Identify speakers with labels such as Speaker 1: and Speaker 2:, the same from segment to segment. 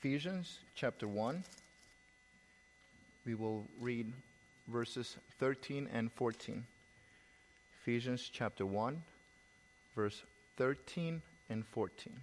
Speaker 1: Ephesians chapter 1. We will read verses 13 and 14. Ephesians chapter 1, verse 13 and 14.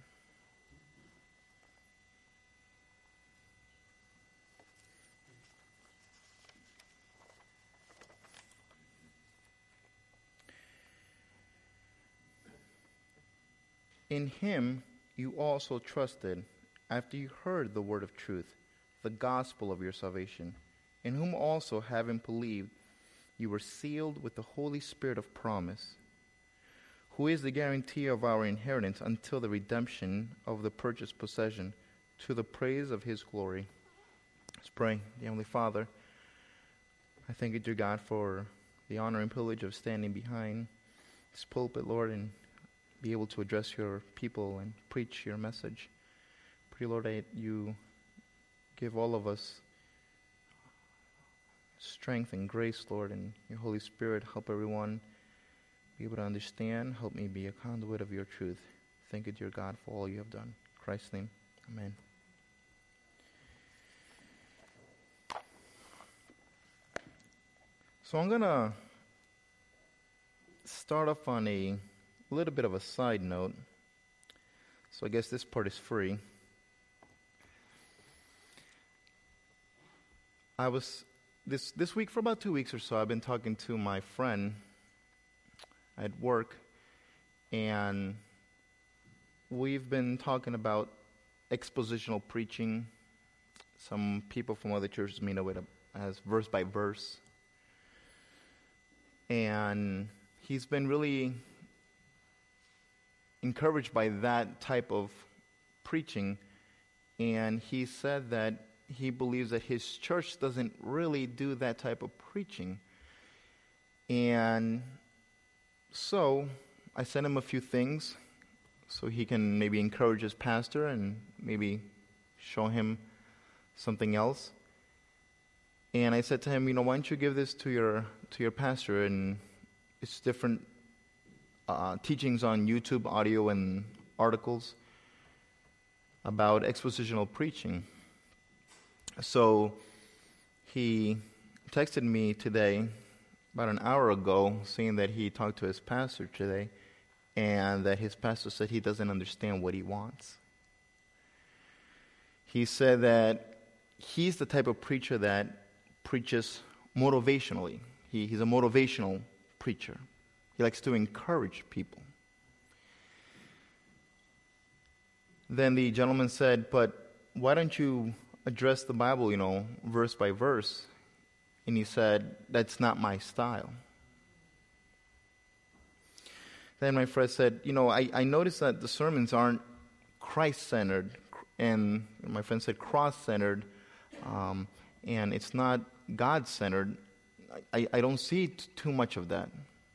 Speaker 1: In him you also trusted, after you heard the word of truth, the gospel of your salvation, in whom also, having believed, you were sealed with the Holy Spirit of promise, who is the guarantee of our inheritance until the redemption of the purchased possession, to the praise of his glory. Let's pray. Dear Heavenly Father, I thank you, dear God, for the honor and privilege of standing behind this pulpit, Lord, and be able to address your people and preach your message. Pray, Lord, that you give all of us strength and grace, Lord, and your Holy Spirit help everyone be able to understand. Help me be a conduit of your truth. Thank you, dear God, for all you have done. In Christ's name, amen. So I'm going to start off on a little bit of a side note. So I guess this part is free. I was this week, for about 2 weeks or so, I've been talking to my friend at work, and we've been talking about expositional preaching. Some people from other churches may know it as verse by verse. And he's been really encouraged by that type of preaching, and he said that he believes that his church doesn't really do that type of preaching. And so I sent him a few things so he can maybe encourage his pastor and maybe show him something else. And I said to him, why don't you give this to your pastor? And it's different teachings on YouTube, audio, and articles about expositional preaching. So he texted me today, about an hour ago, saying that he talked to his pastor today, and that his pastor said he doesn't understand what he wants. He said that he's the type of preacher that preaches motivationally. He's a motivational preacher. He likes to encourage people. Then the gentleman said, but why don't you address the Bible, verse by verse? And he said, that's not my style. Then my friend said, I noticed that the sermons aren't Christ-centered, and my friend said cross-centered, and it's not God-centered. I don't see too much of that.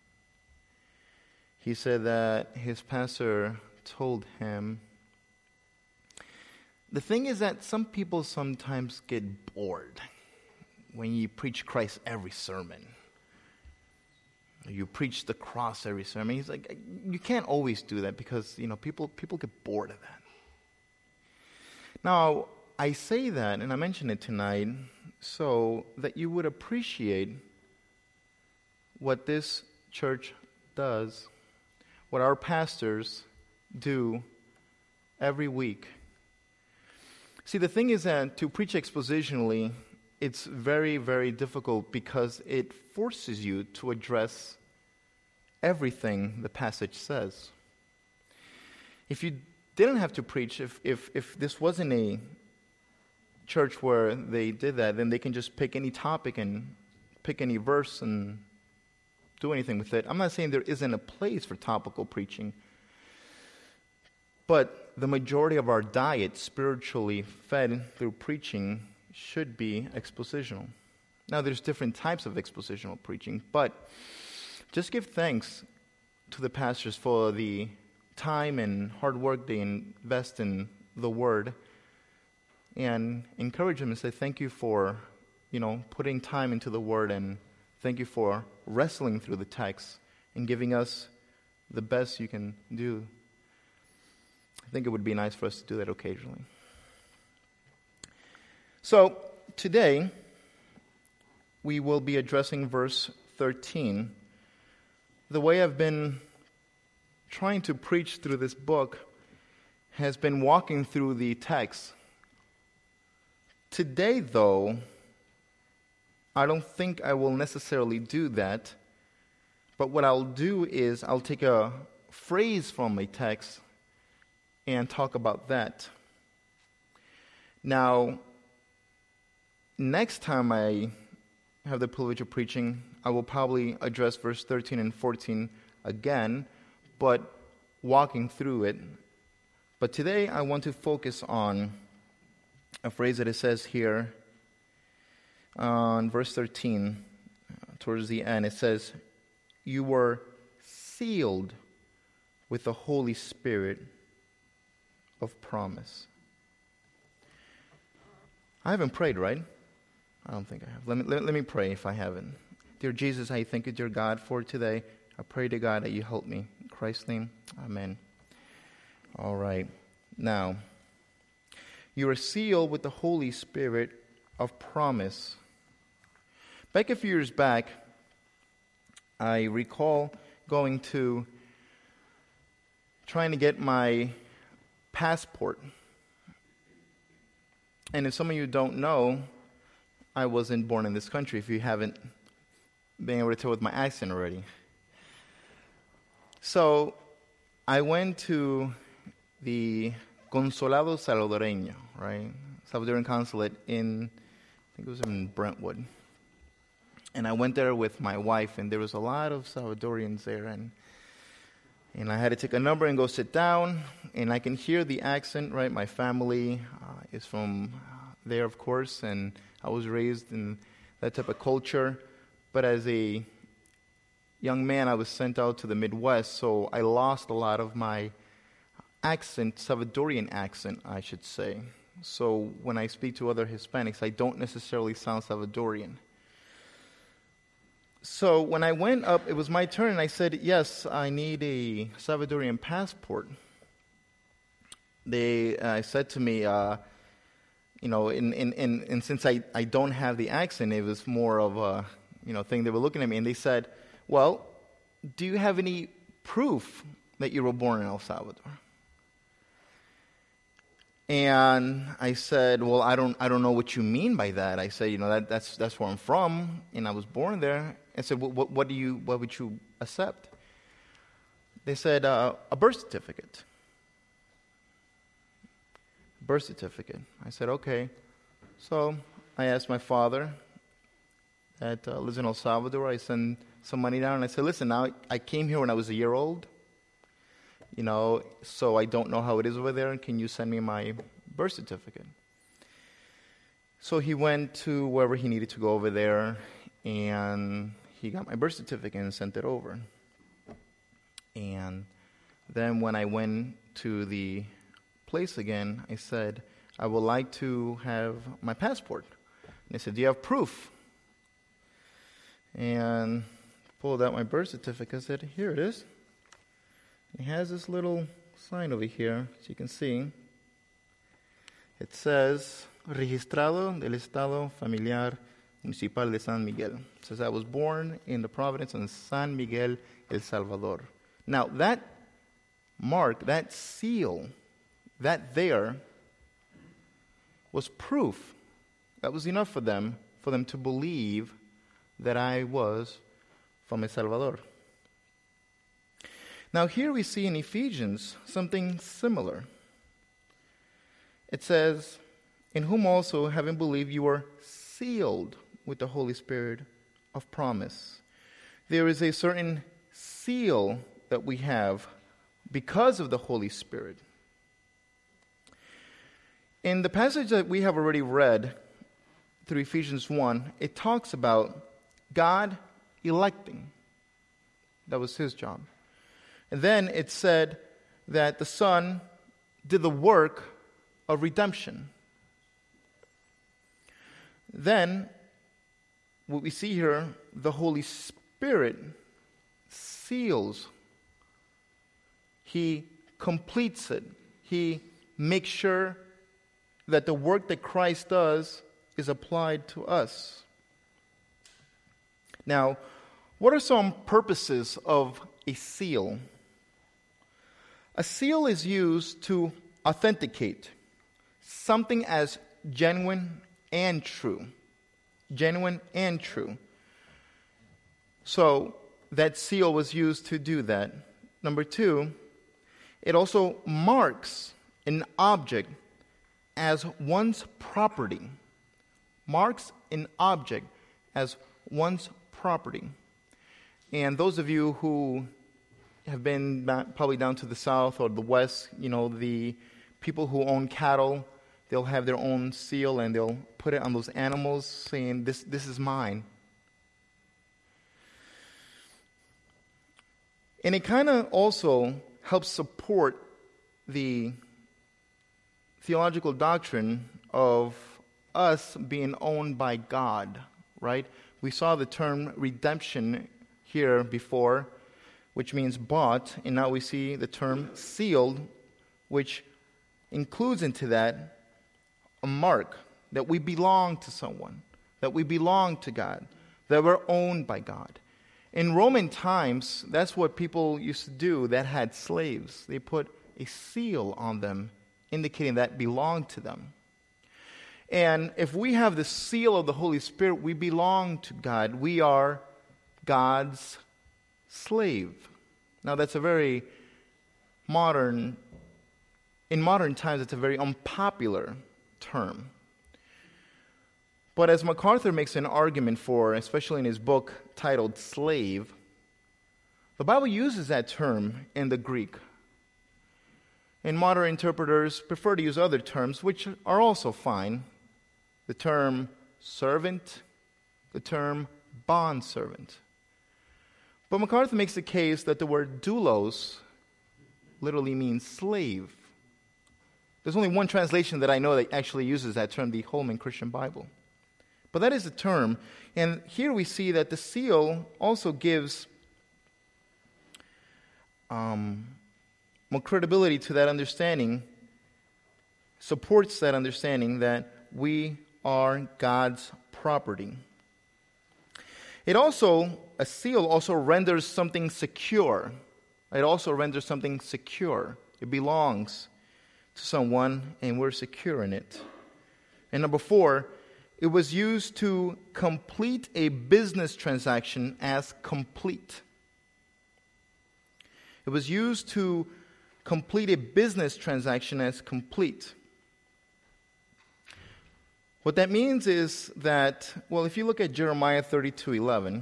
Speaker 1: He said that his pastor told him, the thing is that some people sometimes get bored when you preach Christ every sermon. You preach the cross every sermon. He's like, you can't always do that because, people get bored of that. Now, I say that, and I mention it tonight, so that you would appreciate what this church does, what our pastors do every week. See, the thing is that to preach expositionally, it's very, very difficult because it forces you to address everything the passage says. If you didn't have to preach, if this wasn't a church where they did that, then they can just pick any topic and pick any verse and do anything with it. I'm not saying there isn't a place for topical preaching, but the majority of our diet, spiritually fed through preaching, should be expositional. Now, there's different types of expositional preaching, but just give thanks to the pastors for the time and hard work they invest in the Word, and encourage them and say, thank you for, putting time into the Word, and thank you for wrestling through the text and giving us the best you can do. I think it would be nice for us to do that occasionally. So, today, we will be addressing verse 13. The way I've been trying to preach through this book has been walking through the text. Today, though, I don't think I will necessarily do that, but what I'll do is I'll take a phrase from a text and talk about that. Now, next time I have the privilege of preaching, I will probably address verse 13 and 14 again, but walking through it. But today I want to focus on a phrase that it says here on verse 13, towards the end. It says, "You were sealed with the Holy Spirit of promise." I haven't prayed, right? I don't think I have. Let me pray if I haven't. Dear Jesus, I thank you, dear God, for today. I pray to God that you help me. In Christ's name, amen. All right. Now, you are sealed with the Holy Spirit of promise. Back a few years back, I recall trying to get my passport. And if some of you don't know, I wasn't born in this country, if you haven't been able to tell with my accent already. So I went to the Consulado Salvadoreño, right? Salvadoran consulate I think it was in Brentwood. And I went there with my wife, and there was a lot of Salvadorians there. And I had to take a number and go sit down, and I can hear the accent, right? My family is from there, of course, and I was raised in that type of culture. But as a young man, I was sent out to the Midwest, so I lost a lot of my accent, Salvadorian accent, I should say. So when I speak to other Hispanics, I don't necessarily sound Salvadorian. So when I went up, it was my turn, and I said, yes, I need a Salvadorian passport. They said to me, and since I don't have the accent, it was more of a thing. They were looking at me, and they said, well, do you have any proof that you were born in El Salvador? And I said, well, I don't know what you mean by that. I said, that's where I'm from, and I was born there. I said, what would you accept? They said, a birth certificate. Birth certificate. I said, okay. So I asked my father that lives in El Salvador. I sent some money down, and I said, listen, now I came here when I was a year old, so I don't know how it is over there, and can you send me my birth certificate? So he went to wherever he needed to go over there, and he got my birth certificate and sent it over. And then when I went to the place again, I said, I would like to have my passport. And they said, do you have proof? And pulled out my birth certificate. I said, here it is. It has this little sign over here, as you can see. It says, Registrado del Estado Familiar Municipal de San Miguel. It says, I was born in the province of San Miguel, El Salvador. Now, that mark, that seal, that there was proof. That was enough for them to believe that I was from El Salvador. Now here we see in Ephesians something similar. It says, in whom also, having believed, you were sealed with the Holy Spirit of promise. There is a certain seal that we have because of the Holy Spirit. In the passage that we have already read through Ephesians 1, it talks about God electing. That was his job. And then it said that the Son did the work of redemption. Then, what we see here, the Holy Spirit seals. He completes it. He makes sure that the work that Christ does is applied to us. Now, what are some purposes of a seal? A seal is used to authenticate something as genuine and true. Genuine and true. So, that seal was used to do that. Number two, it also marks an object as one's property. Marks an object as one's property. And those of you who have been probably down to the south or the west, the people who own cattle, they'll have their own seal and they'll put it on those animals saying, this is mine. And it kind of also helps support the theological doctrine of us being owned by God, right? We saw the term redemption here before, which means bought, and now we see the term sealed, which includes into that a mark that we belong to someone, that we belong to God, that we're owned by God. In Roman times, that's what people used to do that had slaves. They put a seal on them, indicating that belonged to them. And if we have the seal of the Holy Spirit, we belong to God. We are God's slave. Now, that's a very in modern times, it's a very unpopular term. But as MacArthur makes an argument for, especially in his book titled Slave, the Bible uses that term in the Greek. And modern interpreters prefer to use other terms, which are also fine. The term servant, the term bondservant. But MacArthur makes the case that the word doulos literally means slave. There's only one translation that I know that actually uses that term, the Holman Christian Bible. But that is the term. And here we see that the seal also gives more credibility to that understanding, supports that understanding that we are God's property. A seal also renders something secure. It also renders something secure. It belongs to someone, and we're secure in it. And number 4, it was used to complete a business transaction as complete. It was used to complete a business transaction as complete. What that means is that, well, if you look at Jeremiah 32:11,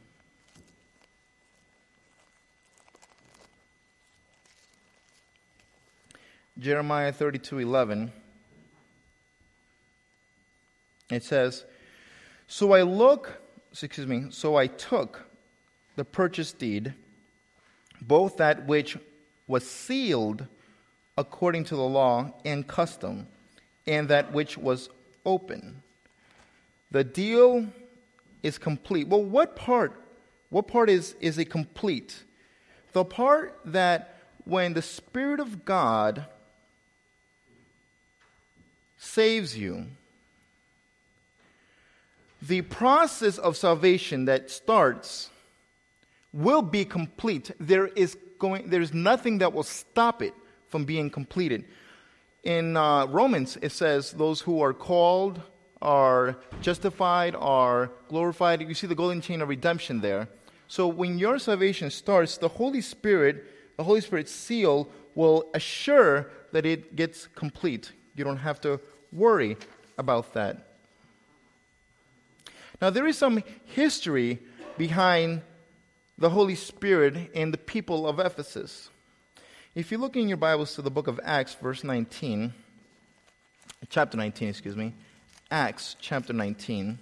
Speaker 1: Jeremiah 32:11, it says, So I took the purchase deed, both that which was sealed according to the law and custom, and that which was open. The deal is complete. Well, what part is it complete? The part that when the Spirit of God saves you, the process of salvation that starts will be complete. There's nothing that will stop it from being completed. In Romans, it says those who are called, are justified, are glorified. You see the golden chain of redemption there. So when your salvation starts, the Holy Spirit's seal will assure that it gets complete. You don't have to worry about that. Now, there is some history behind the Holy Spirit and the people of Ephesus. If you look in your Bibles to the book of Acts, chapter 19, Acts chapter 19,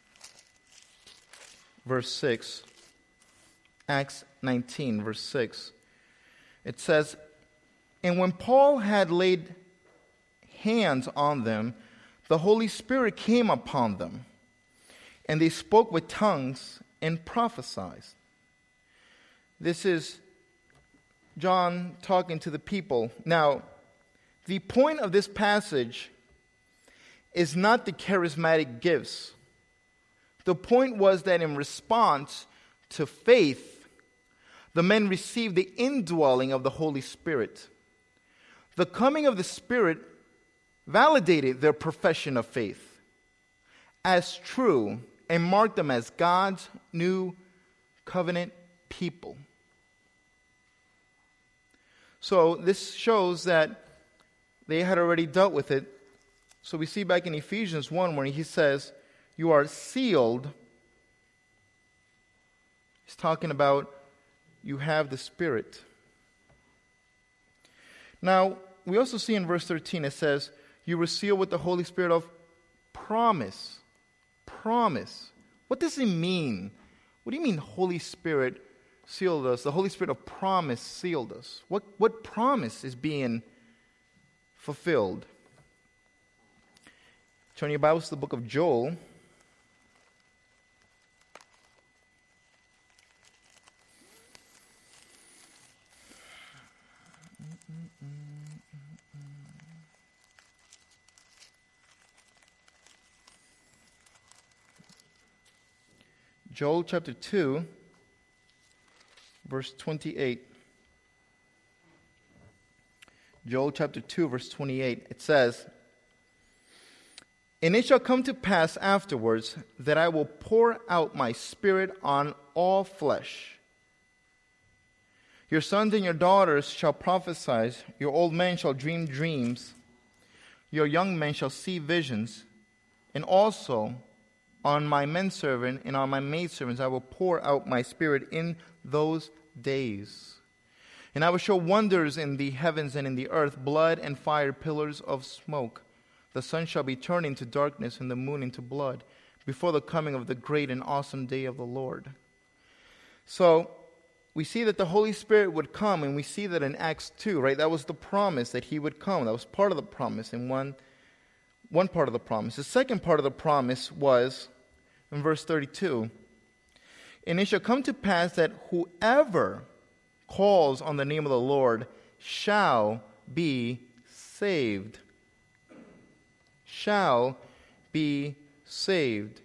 Speaker 1: verse 6. Acts 19, verse 6. It says, And when Paul had laid hands on them, the Holy Spirit came upon them, and they spoke with tongues and prophesied. This is John talking to the people. Now, the point of this passage is not the charismatic gifts. The point was that in response to faith, the men received the indwelling of the Holy Spirit. The coming of the Spirit validated their profession of faith as true and marked them as God's new covenant people. So this shows that they had already dealt with it. So we see back in Ephesians 1 where he says, you are sealed. He's talking about you have the Spirit. Now, we also see in verse 13 it says, you were sealed with the Holy Spirit of promise. Promise. What does it mean? What do you mean Holy Spirit sealed us? The Holy Spirit of promise sealed us. What promise is being fulfilled? Turn your Bibles to the book of Joel. Joel chapter 2, verse 28. Joel chapter 2, verse 28. It says, and it shall come to pass afterwards that I will pour out my Spirit on all flesh. Your sons and your daughters shall prophesy, your old men shall dream dreams, your young men shall see visions, and also on my menservant and on my maidservants I will pour out my Spirit in those days. And I will show wonders in the heavens and in the earth, blood and fire, pillars of smoke. The sun shall be turned into darkness and the moon into blood before the coming of the great and awesome day of the Lord. So we see that the Holy Spirit would come, and we see that in Acts 2, right? That was the promise that he would come. That was part of the promise in one part of the promise. The second part of the promise was in verse 32. And it shall come to pass that whoever calls on the name of the Lord shall be saved. Shall be saved.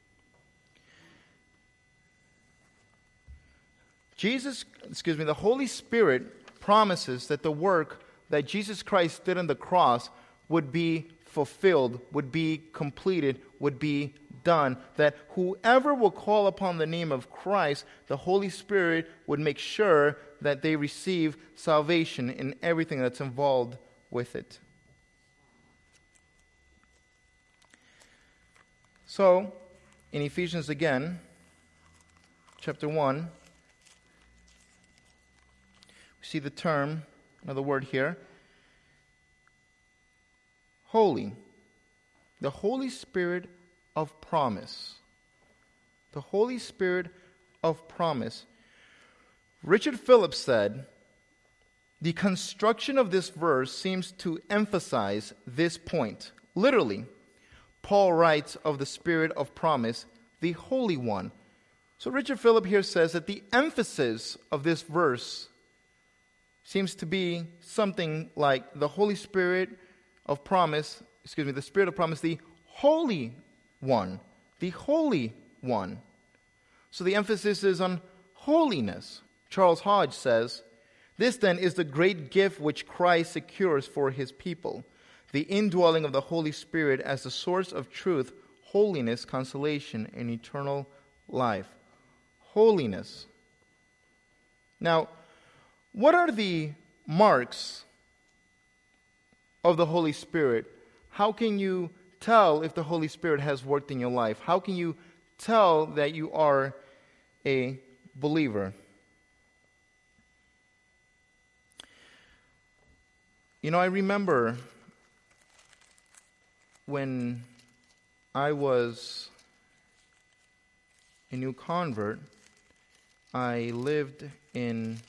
Speaker 1: The Holy Spirit promises that the work that Jesus Christ did on the cross would be fulfilled, would be completed, would be done. That whoever will call upon the name of Christ, the Holy Spirit would make sure that they receive salvation in everything that's involved with it. So, in Ephesians again, chapter 1, we see the term, another word here, holy. The Holy Spirit of promise. The Holy Spirit of promise. Richard Phillips said, the construction of this verse seems to emphasize this point. Literally, Paul writes of the Spirit of promise, the Holy One. So Richard Phillips here says that the emphasis of this verse seems to be something like the Holy Spirit of promise, the Spirit of promise, the Holy One. The Holy One. So the emphasis is on holiness. Charles Hodge says, this then is the great gift which Christ secures for his people, the indwelling of the Holy Spirit as the source of truth, holiness, consolation, and eternal life. Holiness. Now, what are the marks of the Holy Spirit? How can you tell if the Holy Spirit has worked in your life? How can you tell that you are a believer? I remember when I was a new convert, I lived in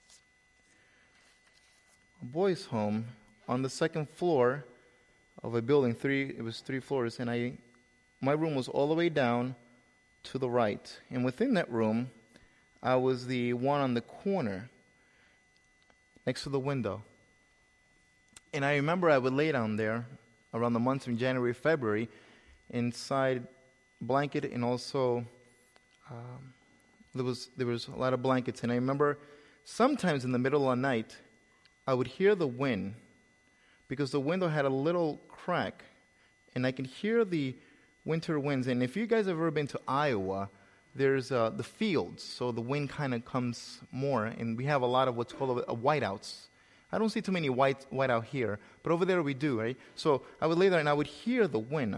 Speaker 1: a boys' home on the second floor of a building. It was 3 floors, and my room was all the way down to the right. And within that room, I was the one on the corner next to the window. And I remember I would lay down there around the months of January, February, inside blanket, and also there was a lot of blankets. And I remember sometimes in the middle of the night, I would hear the wind, because the window had a little crack, and I could hear the winter winds. And if you guys have ever been to Iowa, there's the fields, so the wind kind of comes more, and we have a lot of what's called whiteouts. I don't see too many whiteout here, but over there we do, right? So I would lay there and I would hear the wind.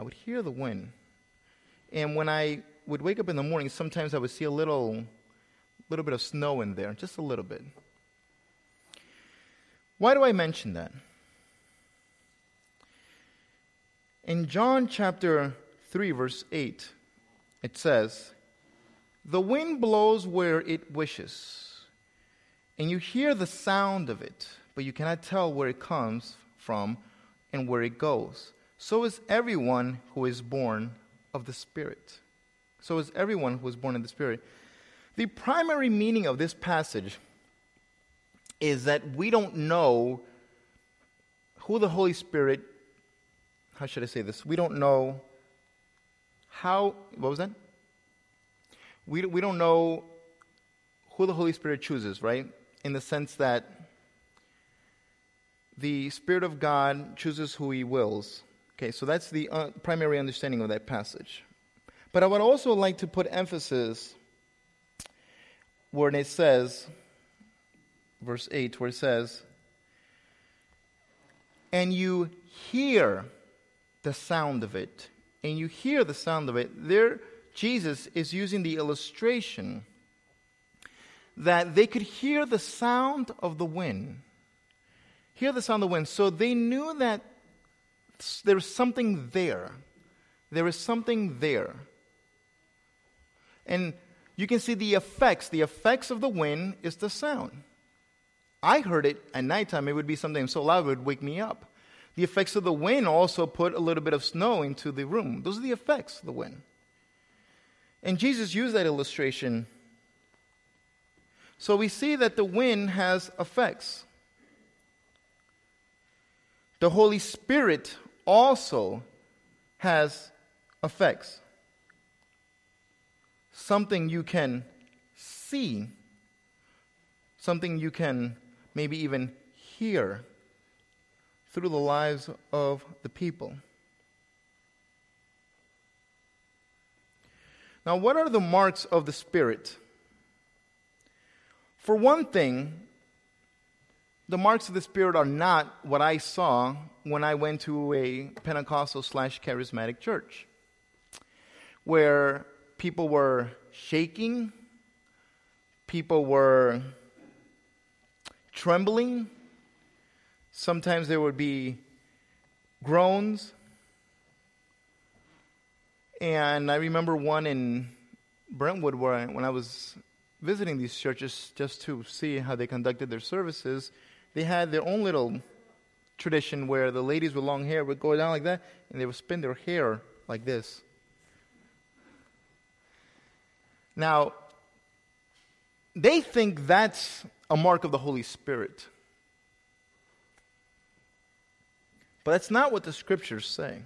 Speaker 1: And when I would wake up in the morning, sometimes I would see a little bit of snow in there, just a little bit. Why do I mention that? In John chapter 3, verse 8, it says, "The wind blows where it wishes, and you hear the sound of it, but you cannot tell where it comes from and where it goes. So is everyone who is born of the Spirit." So is everyone who is born of the Spirit. The primary meaning of this passage is that we don't know who the Holy Spirit, how should I say this? We don't know how, what was that? We don't know who the Holy Spirit chooses, right? In the sense that the Spirit of God chooses who He wills. Okay, so that's the primary understanding of that passage. But I would also like to put emphasis where it says, verse 8, where it says, "And you hear the sound of it." And you hear the sound of it. There, Jesus is using the illustration that they could hear the sound of the wind. Hear the sound of the wind. So they knew that there was something there. There is something there. And you can see the effects. The effects of the wind is the sound. I heard it at nighttime. It would be something so loud it would wake me up. The effects of the wind also put a little bit of snow into the room. Those are the effects of the wind. And Jesus used that illustration. So we see that the wind has effects. The Holy Spirit also has effects. Something you can see, something you can maybe even hear through the lives of the people. Now, what are the marks of the Spirit? For one thing, the marks of the Spirit are not what I saw when I went to a Pentecostal/charismatic church, where people were shaking, people were trembling. Sometimes there would be groans. And I remember one in Brentwood where when I was visiting these churches just to see how they conducted their services, they had their own little tradition where the ladies with long hair would go down like that and they would spin their hair like this. Now, they think that's a mark of the Holy Spirit. But that's not what the Scriptures say.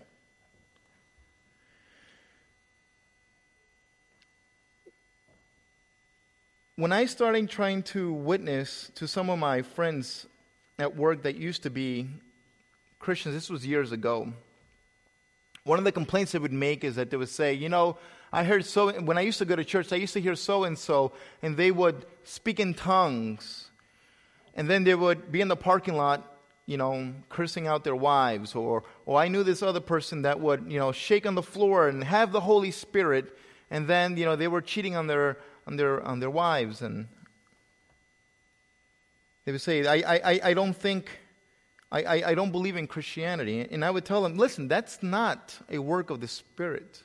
Speaker 1: When I started trying to witness to some of my friends at work that used to be Christians, this was years ago, one of the complaints they would make is that they would say, you know, I heard when I used to go to church, I used to hear so-and-so, and they would speak in tongues. And then they would be in the parking lot, you know, cursing out their wives. Or I knew this other person that would, you know, shake on the floor and have the Holy Spirit. And then, you know, they were cheating on their wives. And they would say, I don't believe in Christianity. And I would tell them, listen, that's not a work of the Spirit.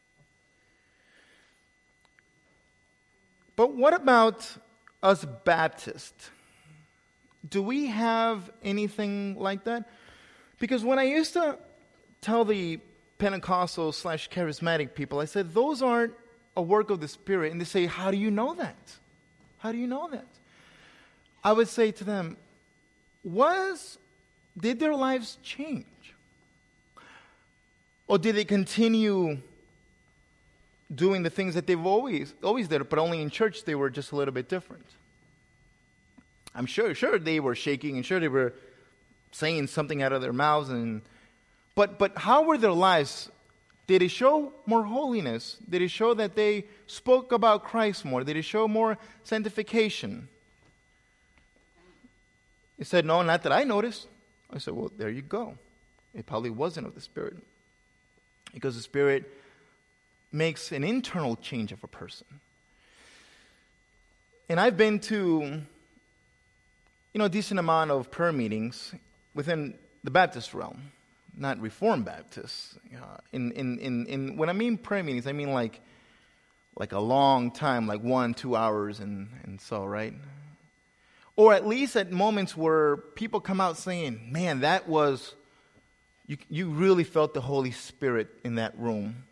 Speaker 1: But what about us Baptists? Do we have anything like that? Because when I used to tell the Pentecostal/charismatic people, I said, those aren't a work of the Spirit. And they say, how do you know that? How do you know that? I would say to them, did their lives change? Or did they continue doing the things that they've always did, but only in church they were just a little bit different? I'm sure they were shaking, and sure they were saying something out of their mouths, but how were their lives? Did it show more holiness? Did it show that they spoke about Christ more? Did it show more sanctification? He said, no, not that I noticed. I said, well, there you go. It probably wasn't of the Spirit. Because the Spirit makes an internal change of a person. And I've been to, a decent amount of prayer meetings within the Baptist realm, not Reformed Baptists. When I mean prayer meetings, I mean like a long time, like 1-2 hours and so, right? Or at least at moments where people come out saying, man, that was, you really felt the Holy Spirit in that room.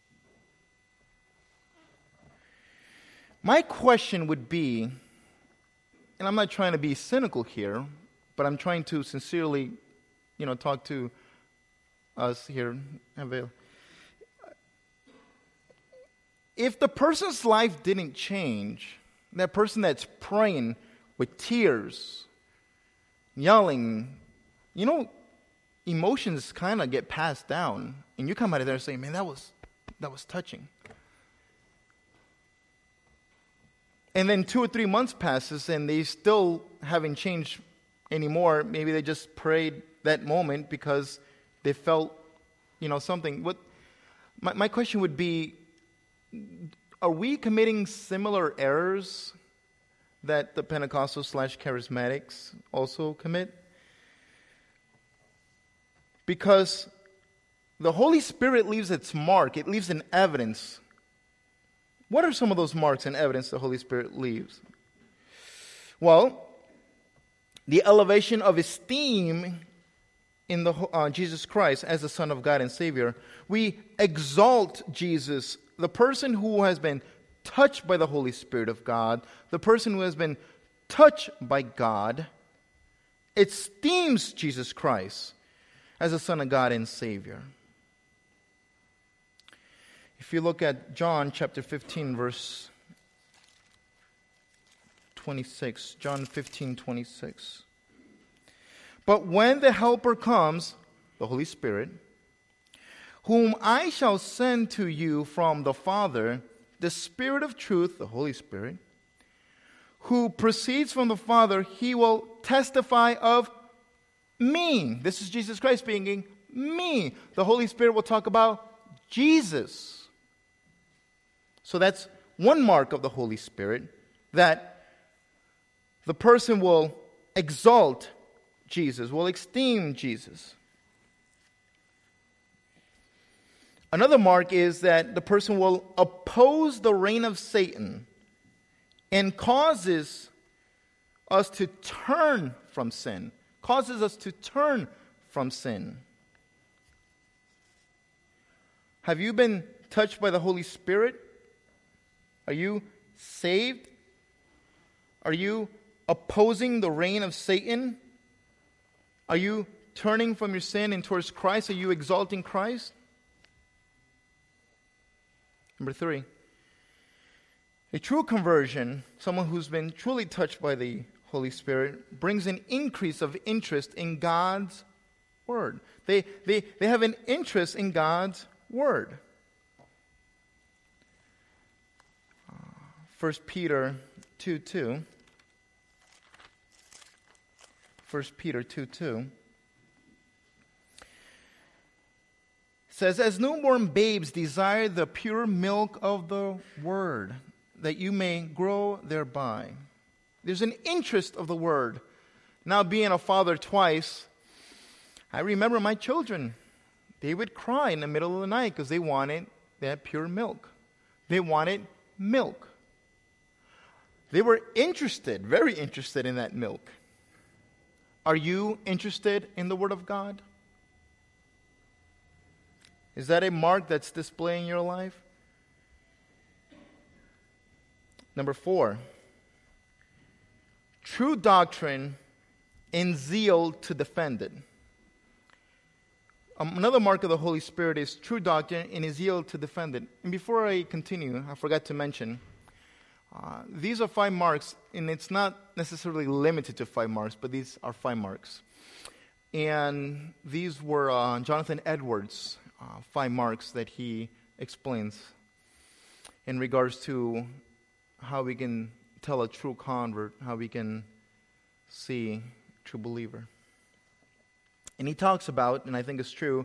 Speaker 1: My question would be, and I'm not trying to be cynical here, but I'm trying to sincerely, talk to us here. If the person's life didn't change, that person that's praying with tears, yelling, emotions kind of get passed down, and you come out of there saying, man, that was touching. And then 2 or 3 months passes, and they still haven't changed anymore. Maybe they just prayed that moment because they felt, something. My question would be, are we committing similar errors that the Pentecostal/Charismatics also commit? Because the Holy Spirit leaves its mark. It leaves an evidence. What are some of those marks and evidence the Holy Spirit leaves? Well, the elevation of esteem in Jesus Christ as the Son of God and Savior. We exalt Jesus, the person who has been touched by the Holy Spirit of God, the person who has been touched by God, esteems Jesus Christ as the Son of God and Savior. If you look at John chapter 15, verse 26, John 15:26. But when the Helper comes, the Holy Spirit, whom I shall send to you from the Father, the Spirit of truth, the Holy Spirit, who proceeds from the Father, he will testify of me. This is Jesus Christ speaking, me. The Holy Spirit will talk about Jesus. So that's one mark of the Holy Spirit, that the person will exalt Jesus, will esteem Jesus. Another mark is that the person will oppose the reign of Satan and causes us to turn from sin. Causes us to turn from sin. Have you been touched by the Holy Spirit? Are you saved? Are you opposing the reign of Satan? Are you turning from your sin and towards Christ? Are you exalting Christ? Number 3, a true conversion, someone who's been truly touched by the Holy Spirit, brings an increase of interest in God's Word. They have an interest in God's Word. 1 Peter 2:2. 1 Peter 2:2 says, as newborn babes desire the pure milk of the Word, that you may grow thereby. There's an interest of the Word. Now, being a father twice, I remember my children. They would cry in the middle of the night because they wanted that pure milk. They wanted milk. They were interested, very interested in that milk. Are you interested in the Word of God? Is that a mark that's displaying your life? Number 4, true doctrine and zeal to defend it. Another mark of the Holy Spirit is true doctrine and his zeal to defend it. And before I continue, I forgot to mention, these are 5 marks, and it's not necessarily limited to 5 marks, but these are 5 marks. And these were Jonathan Edwards' 5 marks that he explains in regards to how we can tell a true convert, how we can see a true believer. And he talks about, and I think it's true,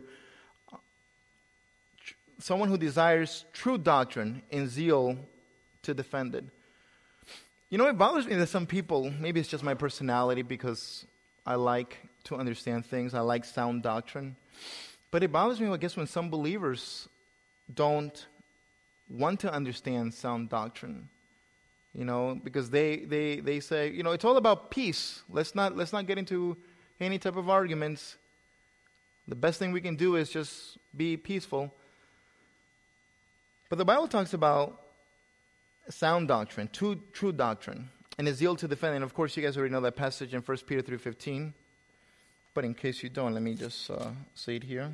Speaker 1: someone who desires true doctrine and zeal to defend it. You know, it bothers me that some people, maybe it's just my personality because I like to understand things, I like sound doctrine, but it bothers me, I guess, when some believers don't want to understand sound doctrine. You know, because they say, you know, it's all about peace. Let's not get into any type of arguments. The best thing we can do is just be peaceful. But the Bible talks about sound doctrine, true doctrine, and a zeal to defend. And of course, you guys already know that passage in 1 Peter 3:15. But in case you don't, let me just say it here.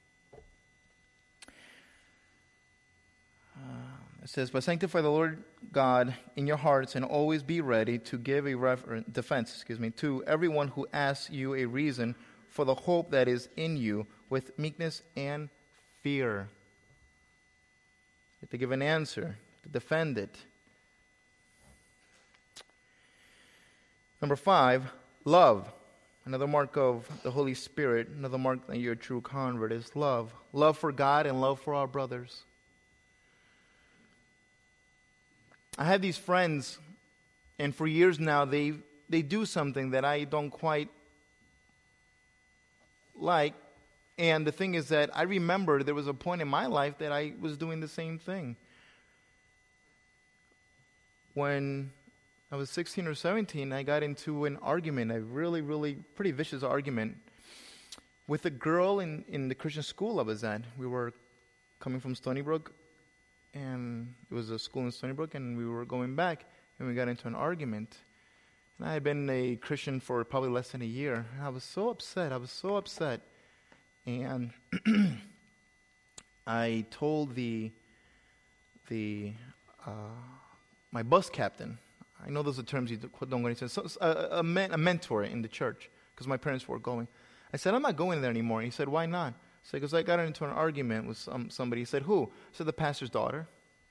Speaker 1: It says, "But sanctify the Lord God in your hearts, and always be ready to give a defense to everyone who asks you a reason for the hope that is in you, with meekness and fear." You have to give an answer, to defend it. Number 5, love. Another mark of the Holy Spirit, another mark that you're a true convert is love. Love for God and love for our brothers. I have these friends, and for years now, they do something that I don't quite like. And the thing is that I remember there was a point in my life that I was doing the same thing. When I was 16 or 17, I got into an argument, a really, really pretty vicious argument, with a girl in the Christian school I was at. We were coming from Stony Brook, and it was a school in Stony Brook, and we were going back, and we got into an argument. And I had been a Christian for probably less than a year. And I was so upset. And I told my bus captain, I know those are terms you don't go into, a mentor in the church, because my parents were going. I said, "I'm not going there anymore." He said, "Why not?" I said, "Because I got into an argument with somebody." He said, "Who?" I said, "The pastor's daughter."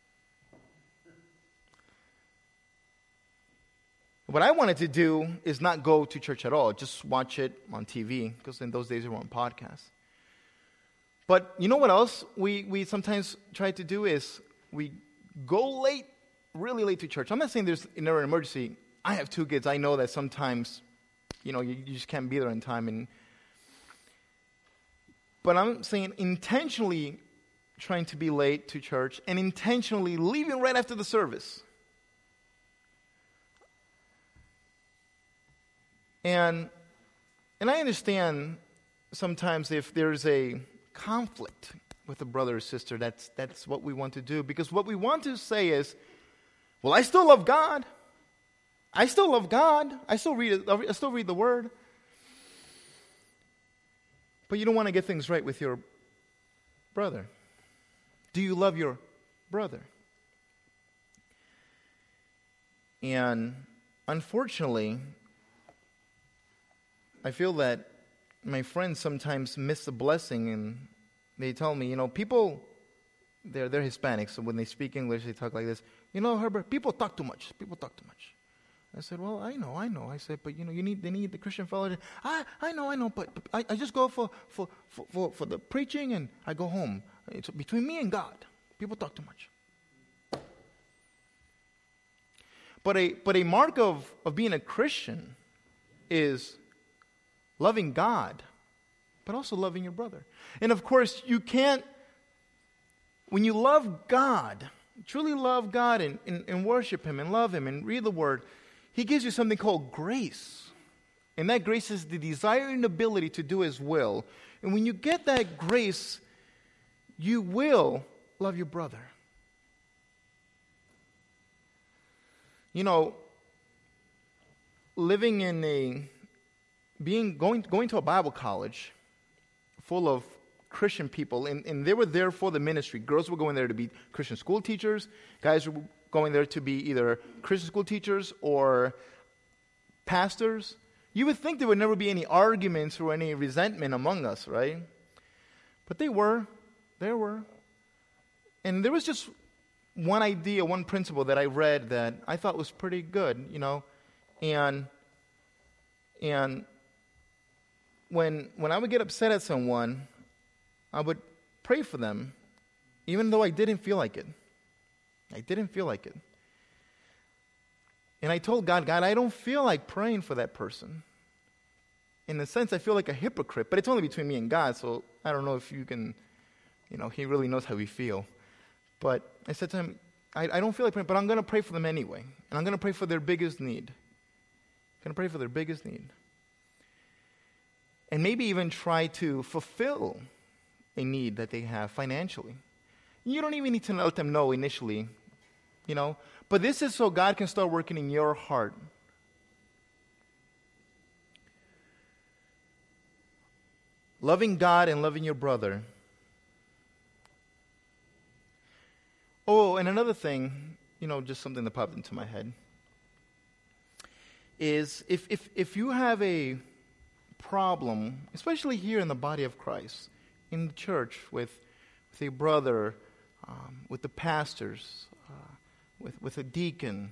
Speaker 1: What I wanted to do is not go to church at all, just watch it on TV, because in those days we were on podcasts. But you know what else we sometimes try to do is we go late, really late to church. I'm not saying there's never an emergency. I have 2 kids. I know that sometimes, you know, you just can't be there in time. But I'm saying intentionally trying to be late to church and intentionally leaving right after the service. And I understand sometimes if there's a conflict with a brother or sister, that's what we want to do. Because what we want to say is, well, I still love God. I still love God. I still read the Word. But you don't want to get things right with your brother. Do you love your brother? And unfortunately, I feel that my friends sometimes miss the blessing, and they tell me, you know, people, they're Hispanics, so when they speak English, they talk like this. "You know, Herbert, people talk too much. People talk too much." I said, "Well, I know. I said, but you know, they need the Christian fellowship. I know, but I just go for the preaching, and I go home. It's between me and God. People talk too much." But a mark of being a Christian is loving God, but also loving your brother. And of course, you can't, when you love God, truly love God and worship Him and love Him and read the Word, He gives you something called grace. And that grace is the desire and ability to do His will. And when you get that grace, you will love your brother. You know, living in going to a Bible college full of Christian people, and they were there for the ministry. Girls were going there to be Christian school teachers. Guys were going there to be either Christian school teachers or pastors. You would think there would never be any arguments or any resentment among us, right? But there were. And there was just one idea, one principle that I read that I thought was pretty good, And when I would get upset at someone, I would pray for them, even though I didn't feel like it. And I told God, I don't feel like praying for that person. In a sense, I feel like a hypocrite, but it's only between me and God, so I don't know if you can, He really knows how we feel. But I said to him, I don't feel like praying, but I'm going to pray for them anyway. And I'm going to pray for their biggest need. And maybe even try to fulfill a need that they have financially. You don't even need to let them know initially, But this is so God can start working in your heart. Loving God and loving your brother. Oh, and another thing, just something that popped into my head, is if you have a problem, especially here in the body of Christ, in the church, with a brother, with the pastors, with a deacon,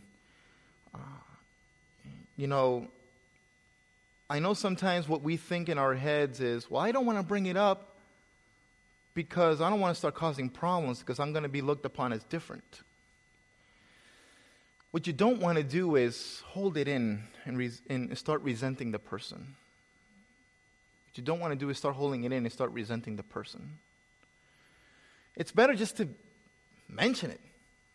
Speaker 1: I know sometimes what we think in our heads is, well, I don't want to bring it up because I don't want to start causing problems because I'm going to be looked upon as different. What you don't want to do is hold it in and start resenting the person. What you don't want to do is start holding it in and start resenting the person. It's better just to mention it.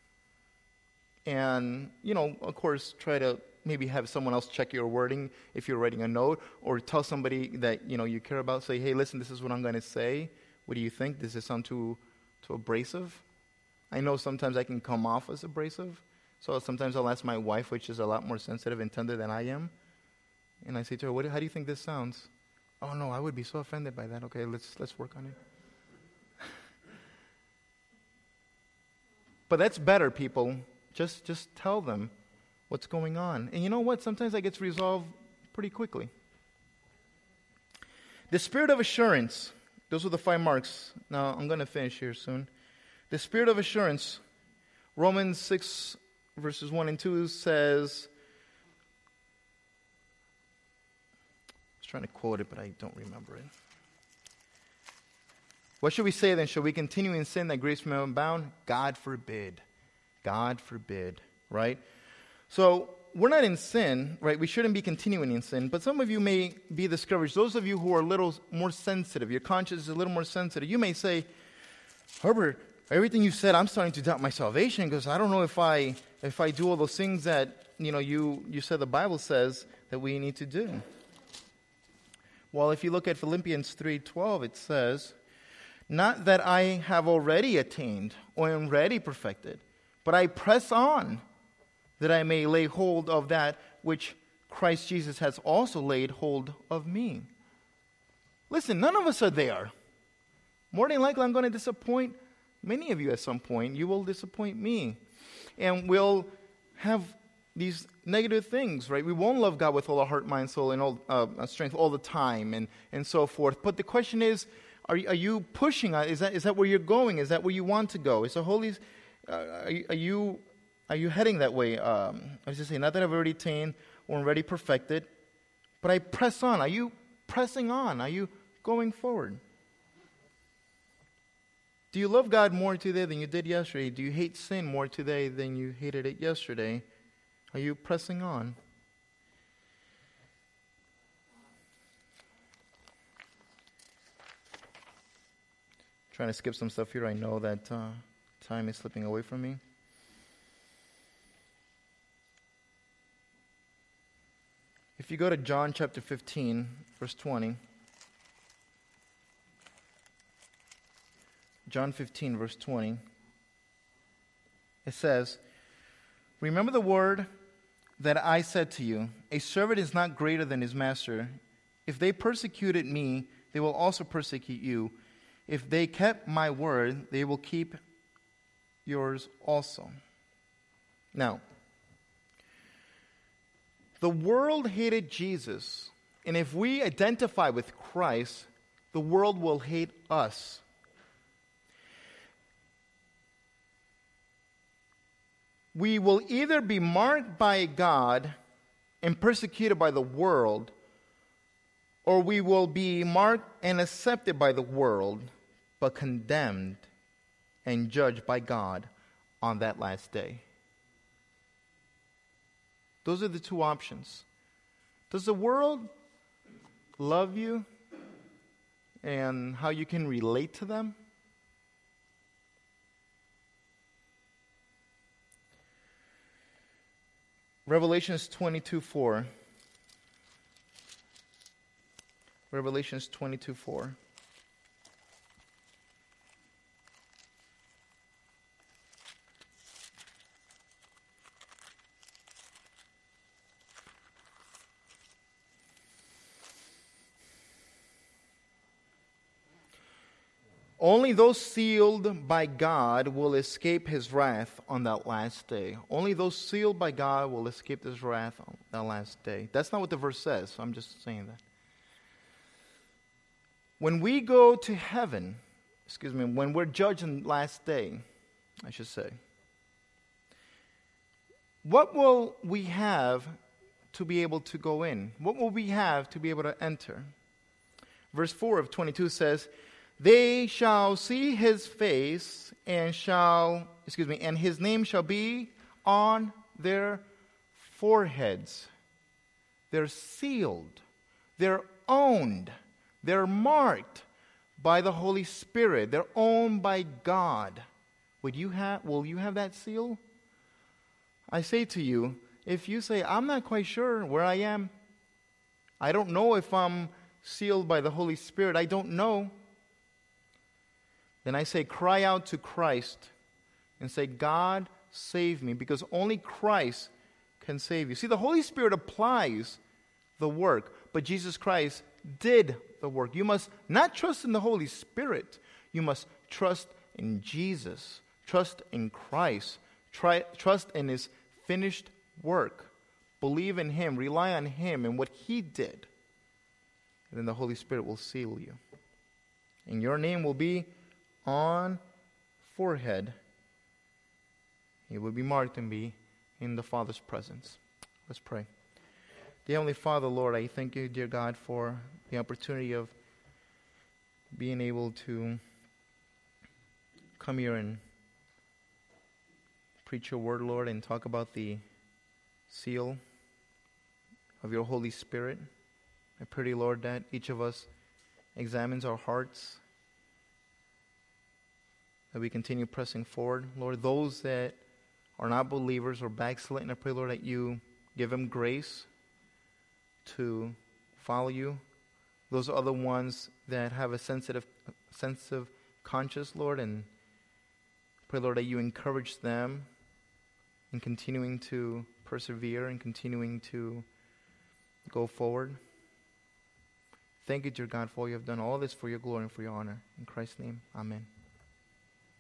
Speaker 1: And, of course, try to maybe have someone else check your wording if you're writing a note, or tell somebody that, you care about. Say, hey, listen, this is what I'm going to say. What do you think? Does this sound too abrasive? I know sometimes I can come off as abrasive. So sometimes I'll ask my wife, which is a lot more sensitive and tender than I am. And I say to her, how do you think this sounds? Oh, no, I would be so offended by that. Okay, let's work on it. But that's better, people. Just tell them what's going on. And you know what? Sometimes that gets resolved pretty quickly. The spirit of assurance. Those are the 5 marks. Now, I'm going to finish here soon. The spirit of assurance. Romans 6, verses 1 and 2 says, I was trying to quote it, but I don't remember it. What should we say then? Shall we continue in sin that grace may abound? God forbid. God forbid. Right? So, we're not in sin, right? We shouldn't be continuing in sin. But some of you may be discouraged. Those of you who are a little more sensitive, your conscience is a little more sensitive, you may say, Herbert, everything you said, I'm starting to doubt my salvation because I don't know if I do all those things that, you said the Bible says that we need to do. Well, if you look at Philippians 3:12, it says, not that I have already attained or am already perfected, but I press on that I may lay hold of that which Christ Jesus has also laid hold of me. Listen, none of us are there. More than likely, I'm going to disappoint many of you at some point. You will disappoint me. And we'll have these negative things, right? We won't love God with all our heart, mind, soul, and all strength all the time, and so forth. But the question is, are you pushing? Is that where you're going? Is that where you want to go? Is the Holy? Are you heading that way? I was just saying, not that I've already attained or already perfected, but I press on. Are you pressing on? Are you going forward? Do you love God more today than you did yesterday? Do you hate sin more today than you hated it yesterday? Are you pressing on? Trying to skip some stuff here. I know that time is slipping away from me. If you go to John chapter 15, verse 20. John 15, verse 20. It says, remember the word that I said to you, a servant is not greater than his master. If they persecuted me, they will also persecute you. if they kept my word, they will keep yours also. Now, the world hated Jesus, and if we identify with Christ, the world will hate us. We will either be marked by God and persecuted by the world, or we will be marked and accepted by the world, but condemned and judged by God on that last day. Those are the two options. Does the world love you and how you can relate to them? Revelations 22:4. Revelations 22:4. Only those sealed by God will escape his wrath on that last day. Only those sealed by God will escape his wrath on that last day. That's not what the verse says. I'm just saying that. When we go to heaven, when we're judged on the last day, I should say, what will we have to be able to go in? What will we have to be able to enter? Verse 4 of 22 says, they shall see his face and his name shall be on their foreheads. They're sealed. They're owned. They're marked by the Holy Spirit. They're owned by God. Will you have that seal? I say to you, if you say, I'm not quite sure where I am, I don't know if I'm sealed by the Holy Spirit, I don't know, then I say, cry out to Christ and say, God, save me, because only Christ can save you. See, the Holy Spirit applies the work, but Jesus Christ did the work. You must not trust in the Holy Spirit. You must trust in Jesus. Trust in Christ. Trust in his finished work. Believe in him. Rely on him and what he did. And then the Holy Spirit will seal you. And your name will be on forehead. You will be marked and be in the Father's presence. Let's pray. Dear Heavenly Father, Lord, I thank you, dear God, for the opportunity of being able to come here and preach your word, Lord, and talk about the seal of your Holy Spirit. I pray, Lord, that each of us examines our hearts, that we continue pressing forward. Lord, those that are not believers or backslidden, I pray, Lord, that you give them grace to follow you. Those other ones that have a sensitive conscience, Lord, and pray, Lord, that you encourage them in continuing to persevere and continuing to go forward. Thank you, dear God, for all you have done. All this for your glory and for your honor. In Christ's name, amen.